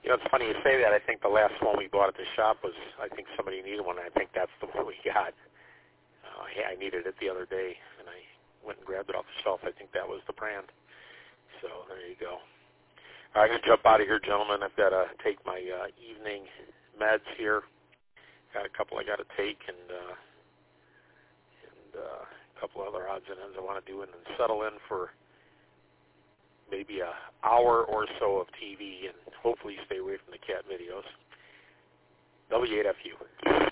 You know, it's funny you say that. I think the last one we bought at the shop was, I think somebody needed one, and I think that's the one we got. I needed it the other day, and I went and grabbed it off the shelf. I think that was the brand. So there you go. All right, I'm going to jump out of here, gentlemen. I've got to take my evening meds here. Got a couple I got to take, and a couple other odds and ends I want to do, and then settle in for maybe an hour or so of TV, and hopefully stay away from the cat videos. W8FU.